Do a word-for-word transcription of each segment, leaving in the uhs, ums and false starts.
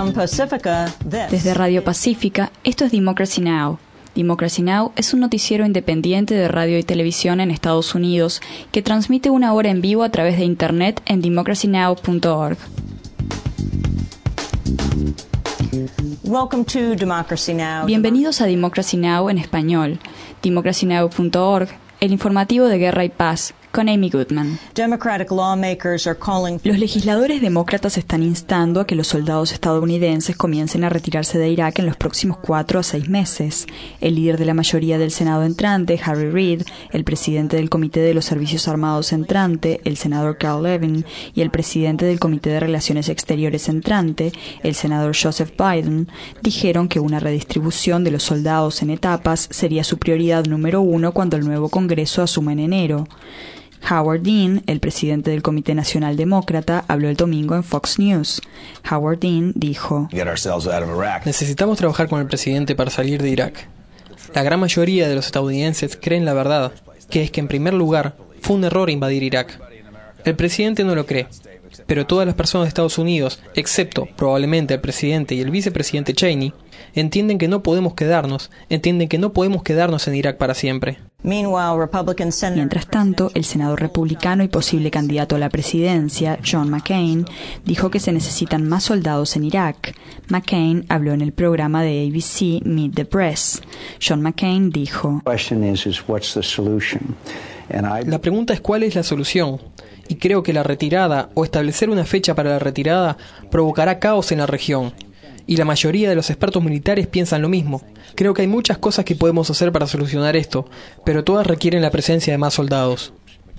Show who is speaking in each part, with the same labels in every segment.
Speaker 1: From Pacifica, this.
Speaker 2: Desde Radio Pacífica, esto es Democracy Now! Democracy Now! Es un noticiero independiente de radio y televisión en Estados Unidos que transmite una hora en vivo a través de Internet en democracy now punto org.
Speaker 1: Welcome to Democracy Now!
Speaker 2: Bienvenidos a Democracy Now! En español. democracy now punto org, el informativo de Guerra y Paz, con Amy Goodman.
Speaker 1: Democratic lawmakers are calling...
Speaker 2: Los legisladores demócratas están instando a que los soldados estadounidenses comiencen a retirarse de Irak en los próximos cuatro a seis meses. El líder de la mayoría del Senado entrante, Harry Reid, el presidente del Comité de los Servicios Armados entrante, el senador Carl Levin, y el presidente del Comité de Relaciones Exteriores entrante, el senador Joseph Biden, dijeron que una redistribución de los soldados en etapas sería su prioridad número uno cuando el nuevo Congreso asuma en enero. Howard Dean, el presidente del Comité Nacional Demócrata, habló el domingo en Fox News. Howard Dean dijo:
Speaker 3: Necesitamos trabajar con el presidente para salir de Irak. La gran mayoría de los estadounidenses creen la verdad, que es que en primer lugar fue un error invadir Irak. El presidente no lo cree, pero todas las personas de Estados Unidos, excepto probablemente el presidente y el vicepresidente Cheney, entienden que no podemos quedarnos, entienden que no podemos quedarnos en Irak para siempre.
Speaker 2: Mientras tanto, el senador republicano y posible candidato a la presidencia, John McCain, dijo que se necesitan más soldados en Irak. McCain habló en el programa de A B C Meet the Press. John McCain dijo:
Speaker 3: La pregunta es ¿cuál es la solución? Y creo que la retirada o establecer una fecha para la retirada provocará caos en la región. Y la mayoría de los expertos militares piensan lo mismo. Creo que hay muchas cosas que podemos hacer para solucionar esto, pero todas requieren la presencia de más soldados.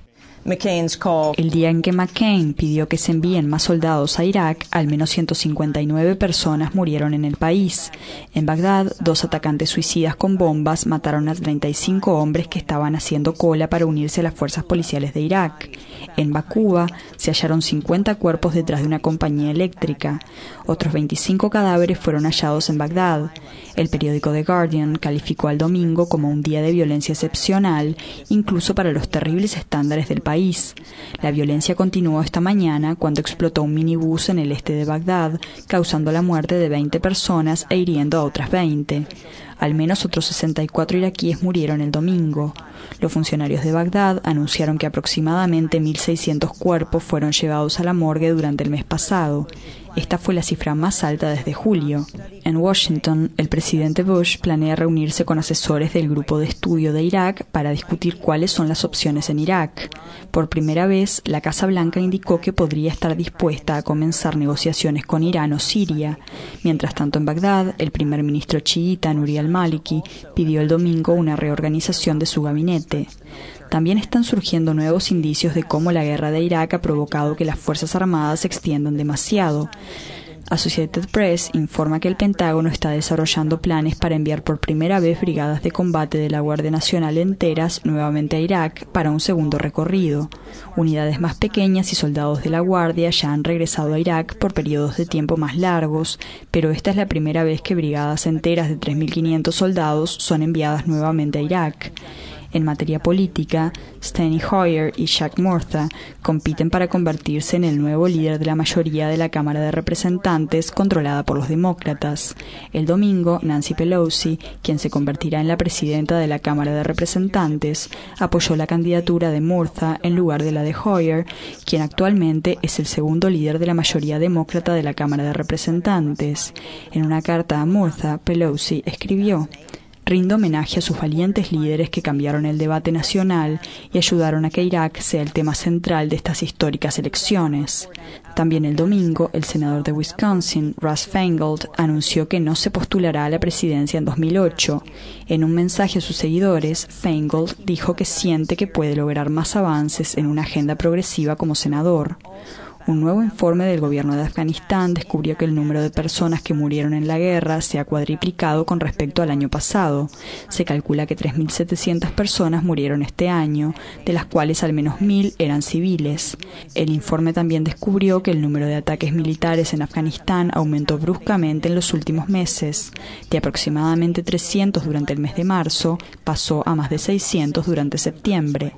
Speaker 2: El día en que McCain pidió que se envíen más soldados a Irak, al menos ciento cincuenta y nueve personas murieron en el país. En Bagdad, dos atacantes suicidas con bombas mataron a treinta y cinco hombres que estaban haciendo cola para unirse a las fuerzas policiales de Irak. En Bakuba se hallaron cincuenta cuerpos detrás de una compañía eléctrica. Otros veinticinco cadáveres fueron hallados en Bagdad. El periódico The Guardian calificó al domingo como un día de violencia excepcional, incluso para los terribles estándares del país. La violencia continuó esta mañana cuando explotó un minibús en el este de Bagdad, causando la muerte de veinte personas e hiriendo a otras veinte. Al menos otros sesenta y cuatro iraquíes murieron el domingo. Los funcionarios de Bagdad anunciaron que aproximadamente mil seiscientos cuerpos fueron llevados a la morgue durante el mes pasado. Esta fue la cifra más alta desde julio. En Washington, el presidente Bush planea reunirse con asesores del Grupo de Estudio de Irak para discutir cuáles son las opciones en Irak. Por primera vez, la Casa Blanca indicó que podría estar dispuesta a comenzar negociaciones con Irán o Siria. Mientras tanto, en Bagdad, el primer ministro chiita Nouri al-Maliki pidió el domingo una reorganización de su gabinete. También están surgiendo nuevos indicios de cómo la guerra de Irak ha provocado que las Fuerzas Armadas se extiendan demasiado. Associated Press informa que el Pentágono está desarrollando planes para enviar por primera vez brigadas de combate de la Guardia Nacional enteras nuevamente a Irak para un segundo recorrido. Unidades más pequeñas y soldados de la Guardia ya han regresado a Irak por periodos de tiempo más largos, pero esta es la primera vez que brigadas enteras de tres mil quinientos soldados son enviadas nuevamente a Irak. En materia política, Steny Hoyer y Jack Murtha compiten para convertirse en el nuevo líder de la mayoría de la Cámara de Representantes, controlada por los demócratas. El domingo, Nancy Pelosi, quien se convertirá en la presidenta de la Cámara de Representantes, apoyó la candidatura de Murtha en lugar de la de Hoyer, quien actualmente es el segundo líder de la mayoría demócrata de la Cámara de Representantes. En una carta a Murtha, Pelosi escribió: Rindo homenaje a sus valientes líderes que cambiaron el debate nacional y ayudaron a que Irak sea el tema central de estas históricas elecciones. También el domingo, el senador de Wisconsin, Russ Feingold, anunció que no se postulará a la presidencia en dos mil ocho. En un mensaje a sus seguidores, Feingold dijo que siente que puede lograr más avances en una agenda progresiva como senador. Un nuevo informe del gobierno de Afganistán descubrió que el número de personas que murieron en la guerra se ha cuadriplicado con respecto al año pasado. Se calcula que tres mil setecientas personas murieron este año, de las cuales al menos mil eran civiles. El informe también descubrió que el número de ataques militares en Afganistán aumentó bruscamente en los últimos meses. De aproximadamente trescientos durante el mes de marzo, pasó a más de seiscientos durante septiembre.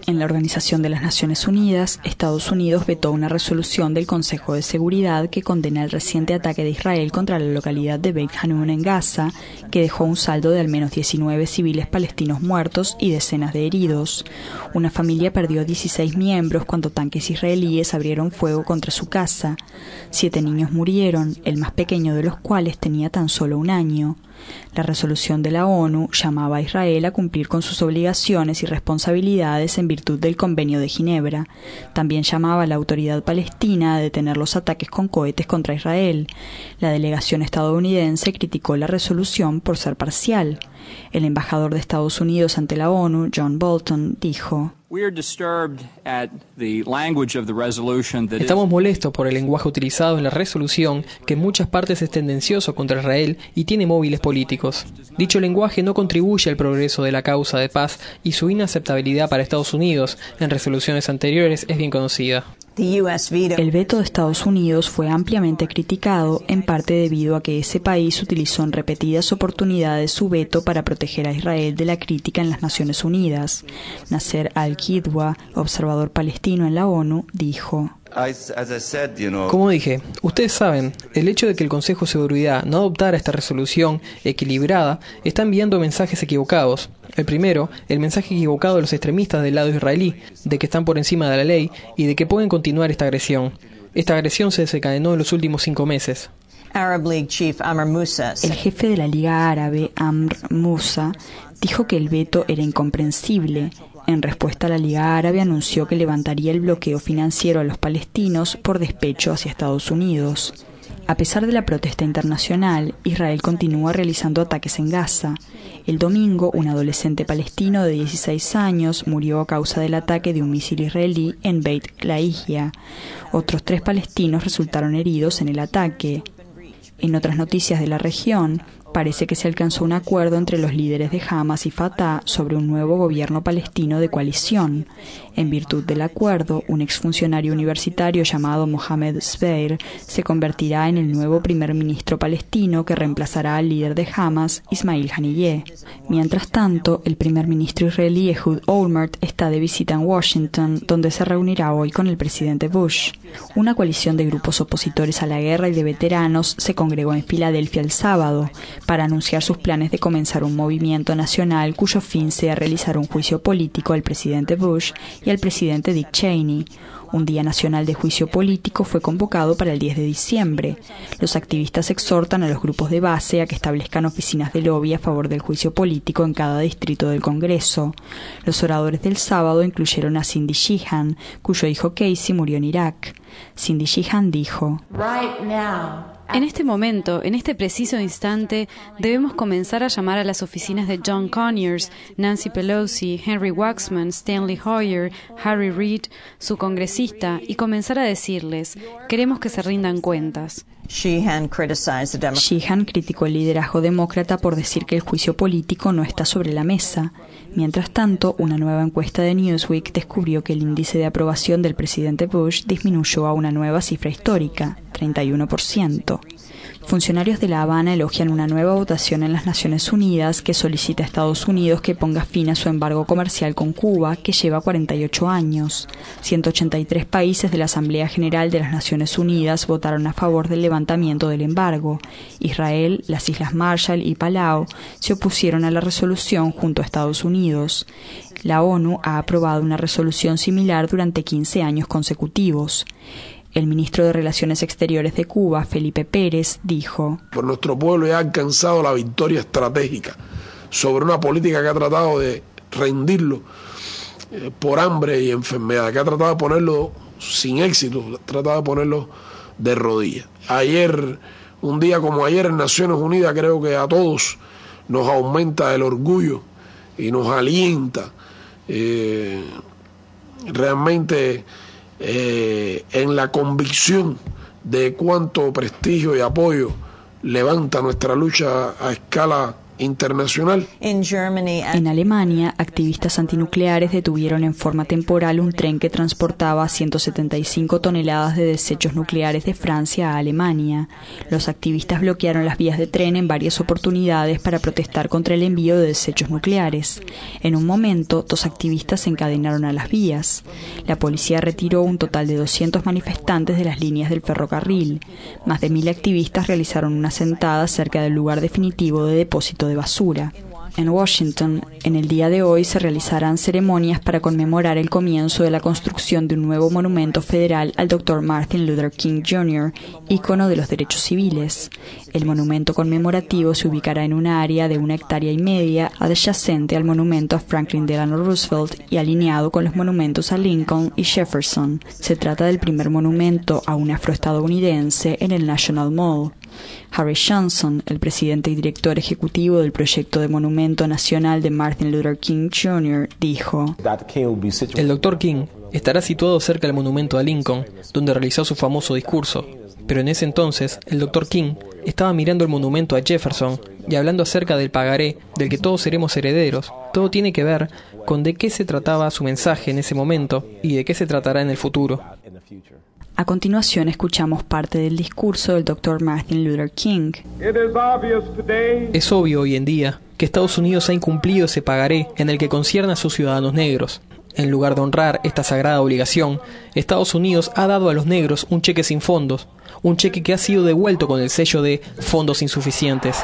Speaker 2: En la Organización de las Naciones Unidas, Estados Unidos vetó una resolución del Consejo de Seguridad que condena el reciente ataque de Israel contra la localidad de Beit Hanun en Gaza, que dejó un saldo de al menos diecinueve civiles palestinos muertos y decenas de heridos. Una familia perdió dieciséis miembros cuando tanques israelíes abrieron fuego contra su casa. Siete niños murieron, el más pequeño de los cuales tenía tan solo un año. La resolución de la ONU llamaba a Israel a cumplir con sus obligaciones y responsabilidades en virtud del Convenio de Ginebra. También llamaba a la autoridad palestina a detener los ataques con cohetes contra Israel. La delegación estadounidense criticó la resolución por ser parcial. El embajador de Estados Unidos ante la ONU, John Bolton, dijo:
Speaker 3: Estamos molestos por el lenguaje utilizado en la resolución, que en muchas partes es tendencioso contra Israel y tiene móviles políticos. Dicho lenguaje no contribuye al progreso de la causa de paz y su inaceptabilidad para Estados Unidos en resoluciones anteriores es bien conocida.
Speaker 2: El veto de Estados Unidos fue ampliamente criticado, en parte debido a que ese país utilizó en repetidas oportunidades su veto para proteger a Israel de la crítica en las Naciones Unidas. Nasser al-Kidwa, observador palestino en la ONU, dijo:
Speaker 3: Como dije, ustedes saben, el hecho de que el Consejo de Seguridad no adoptara esta resolución equilibrada está enviando mensajes equivocados. El primero, el mensaje equivocado de los extremistas del lado israelí, de que están por encima de la ley y de que pueden continuar esta agresión. Esta agresión se desencadenó en los últimos cinco meses.
Speaker 2: El jefe de la Liga Árabe, Amr Moussa, dijo que el veto era incomprensible. En respuesta, la Liga Árabe anunció que levantaría el bloqueo financiero a los palestinos por despecho hacia Estados Unidos. A pesar de la protesta internacional, Israel continúa realizando ataques en Gaza. El domingo, un adolescente palestino de dieciséis años murió a causa del ataque de un misil israelí en Beit Lahia. Otros tres palestinos resultaron heridos en el ataque. En otras noticias de la región, parece que se alcanzó un acuerdo entre los líderes de Hamas y Fatah sobre un nuevo gobierno palestino de coalición. En virtud del acuerdo, un exfuncionario universitario llamado Mohamed Zbeir se convertirá en el nuevo primer ministro palestino que reemplazará al líder de Hamas, Ismail Haniyeh. Mientras tanto, el primer ministro israelí Ehud Olmert está de visita en Washington, donde se reunirá hoy con el presidente Bush. Una coalición de grupos opositores a la guerra y de veteranos se congregó en Filadelfia el sábado para anunciar sus planes de comenzar un movimiento nacional cuyo fin sea realizar un juicio político al presidente Bush y al presidente Dick Cheney. Un día nacional de juicio político fue convocado para el diez de diciembre. Los activistas exhortan a los grupos de base a que establezcan oficinas de lobby a favor del juicio político en cada distrito del Congreso. Los oradores del sábado incluyeron a Cindy Sheehan, cuyo hijo Casey murió en Irak. Cindy Sheehan dijo:
Speaker 4: En este momento, en este preciso instante, debemos comenzar a llamar a las oficinas de John Conyers, Nancy Pelosi, Henry Waxman, Stanley Hoyer, Harry Reid, su congresista, y comenzar a decirles: queremos que se rindan cuentas.
Speaker 1: Sheehan
Speaker 2: criticó el liderazgo demócrata por decir que el juicio político no está sobre la mesa. Mientras tanto, una nueva encuesta de Newsweek descubrió que el índice de aprobación del presidente Bush disminuyó a una nueva cifra histórica, treinta y uno por ciento. Funcionarios de La Habana elogian una nueva votación en las Naciones Unidas que solicita a Estados Unidos que ponga fin a su embargo comercial con Cuba, que lleva cuarenta y ocho años. ciento ochenta y tres países de la Asamblea General de las Naciones Unidas votaron a favor del levantamiento del embargo. Israel, las Islas Marshall y Palau se opusieron a la resolución junto a Estados Unidos. La ONU ha aprobado una resolución similar durante quince años consecutivos. El ministro de Relaciones Exteriores de Cuba, Felipe Pérez, dijo:
Speaker 5: Por nuestro pueblo ya ha alcanzado la victoria estratégica sobre una política que ha tratado de rendirlo eh, por hambre y enfermedad, que ha tratado de ponerlo sin éxito, ha tratado de ponerlo de rodillas. Ayer, un día como ayer en Naciones Unidas, creo que a todos nos aumenta el orgullo y nos alienta eh, realmente Eh, en la convicción de cuánto prestigio y apoyo levanta nuestra lucha a escala internacional.
Speaker 2: En Alemania, activistas antinucleares detuvieron en forma temporal un tren que transportaba ciento setenta y cinco toneladas de desechos nucleares de Francia a Alemania. Los activistas bloquearon las vías de tren en varias oportunidades para protestar contra el envío de desechos nucleares. En un momento, dos activistas se encadenaron a las vías. La policía retiró un total de doscientos manifestantes de las líneas del ferrocarril. Más de mil activistas realizaron una sentada cerca del lugar definitivo de depósito de basura. En Washington, en el día de hoy se realizarán ceremonias para conmemorar el comienzo de la construcción de un nuevo monumento federal al doctor Martin Luther King junior, ícono de los derechos civiles. El monumento conmemorativo se ubicará en una área de una hectárea y media adyacente al monumento a Franklin Delano Roosevelt y alineado con los monumentos a Lincoln y Jefferson. Se trata del primer monumento a un afroestadounidense en el National Mall. Harry Johnson, el presidente y director ejecutivo del proyecto de Monumento Nacional de Martin Luther King junior, dijo:
Speaker 3: el doctor King estará situado cerca del monumento a Lincoln, donde realizó su famoso discurso. Pero en ese entonces, el doctor King estaba mirando el monumento a Jefferson y hablando acerca del pagaré del que todos seremos herederos. Todo tiene que ver con de qué se trataba su mensaje en ese momento y de qué se tratará en el futuro.
Speaker 2: A continuación escuchamos parte del discurso del doctor Martin Luther King.
Speaker 3: Es obvio hoy en día que Estados Unidos ha incumplido ese pagaré en el que concierne a sus ciudadanos negros. En lugar de honrar esta sagrada obligación, Estados Unidos ha dado a los negros un cheque sin fondos, un cheque que ha sido devuelto con el sello de fondos insuficientes.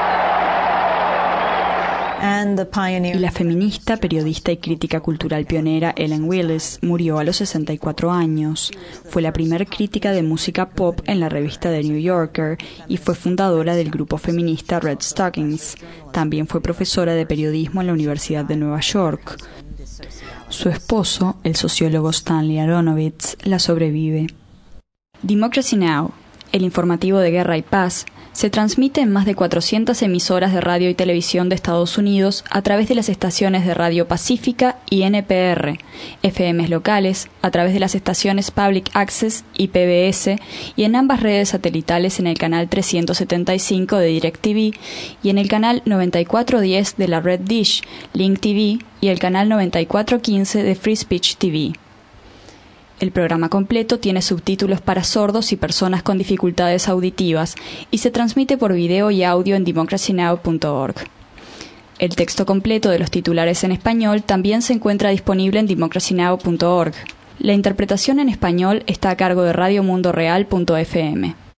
Speaker 2: Y la feminista, periodista y crítica cultural pionera Ellen Willis murió a los sesenta y cuatro años. Fue la primer crítica de música pop en la revista The New Yorker y fue fundadora del grupo feminista Red Stockings. También fue profesora de periodismo en la Universidad de Nueva York. Su esposo, el sociólogo Stanley Aronowitz, la sobrevive. Democracy Now!, el informativo de guerra y paz, se transmite en más de cuatrocientas emisoras de radio y televisión de Estados Unidos a través de las estaciones de Radio Pacífica y N P R, F Ms locales, a través de las estaciones Public Access y P B S, y en ambas redes satelitales en el canal trescientos setenta y cinco de DirecTV y en el canal noventa y cuatro diez de la red Dish, Link T V y el canal noventa y cuatro quince de Free Speech T V. El programa completo tiene subtítulos para sordos y personas con dificultades auditivas y se transmite por video y audio en democracy now punto org. El texto completo de los titulares en español también se encuentra disponible en democracy now punto org. La interpretación en español está a cargo de radio mundo real punto f m.